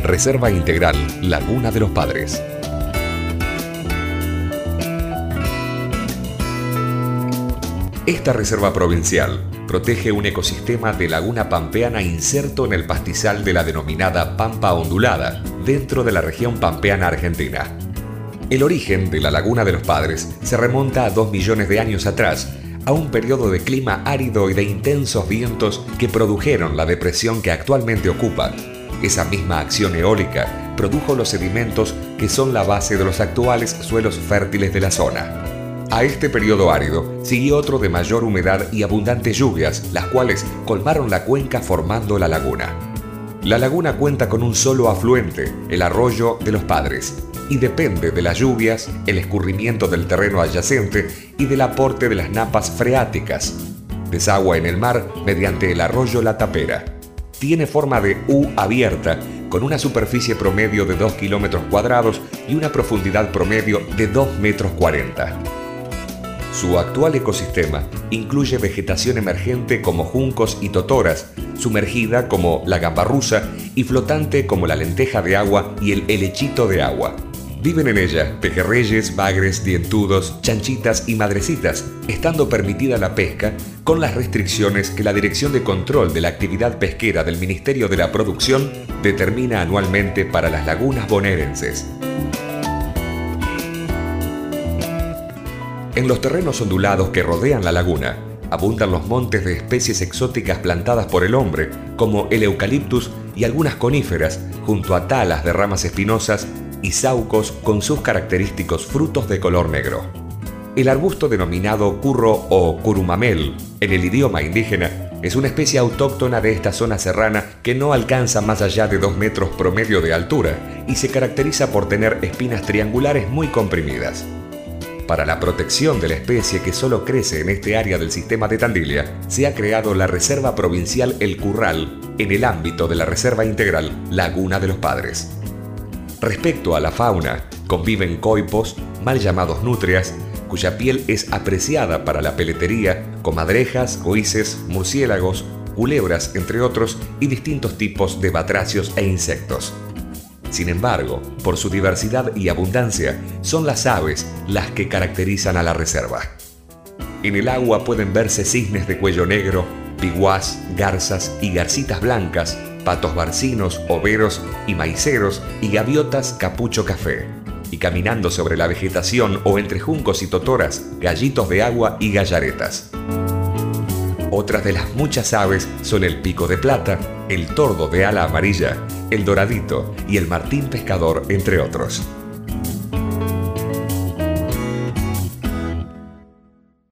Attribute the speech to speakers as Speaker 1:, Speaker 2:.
Speaker 1: Reserva Integral Laguna de los Padres. Esta reserva provincial protege un ecosistema de laguna pampeana inserto en el pastizal de la denominada Pampa Ondulada, dentro de la región pampeana argentina. El origen de la Laguna de los Padres se remonta a 2 millones de años atrás, a un periodo de clima árido y de intensos vientos que produjeron la depresión que actualmente ocupa. Esa misma acción eólica produjo los sedimentos que son la base de los actuales suelos fértiles de la zona. A este periodo árido siguió otro de mayor humedad y abundantes lluvias, las cuales colmaron la cuenca formando la laguna. La laguna cuenta con un solo afluente, el Arroyo de los Padres, y depende de las lluvias, el escurrimiento del terreno adyacente y del aporte de las napas freáticas. Desagua en el mar mediante el arroyo La Tapera. Tiene forma de U abierta, con una superficie promedio de 2 kilómetros cuadrados y una profundidad promedio de 2,40 metros. Su actual ecosistema incluye vegetación emergente como juncos y totoras, sumergida como la gambarrusa y flotante como la lenteja de agua y el helechito de agua. Viven en ella pejerreyes, bagres, dientudos, chanchitas y madrecitas, estando permitida la pesca con las restricciones que la Dirección de Control de la Actividad Pesquera del Ministerio de la Producción determina anualmente para las lagunas bonaerenses. En los terrenos ondulados que rodean la laguna, abundan los montes de especies exóticas plantadas por el hombre, como el eucaliptus y algunas coníferas, junto a talas de ramas espinosas y saucos con sus característicos frutos de color negro. El arbusto denominado curro o curumamel, en el idioma indígena, es una especie autóctona de esta zona serrana que no alcanza más allá de 2 metros promedio de altura y se caracteriza por tener espinas triangulares muy comprimidas. Para la protección de la especie que solo crece en este área del sistema de Tandillia, se ha creado la Reserva Provincial El Curral en el ámbito de la Reserva Integral Laguna de los Padres. Respecto a la fauna, conviven coipos, mal llamados nutrias, cuya piel es apreciada para la peletería, comadrejas, goices, murciélagos, culebras, entre otros, y distintos tipos de batracios e insectos. Sin embargo, por su diversidad y abundancia, son las aves las que caracterizan a la reserva. En el agua pueden verse cisnes de cuello negro, piguás, garzas y garcitas blancas, patos barcinos, overos y maiceros y gaviotas capucho café. Y caminando sobre la vegetación o entre juncos y totoras, gallitos de agua y gallaretas. Otras de las muchas aves son el pico de plata, el tordo de ala amarilla, el doradito y el martín pescador, entre otros.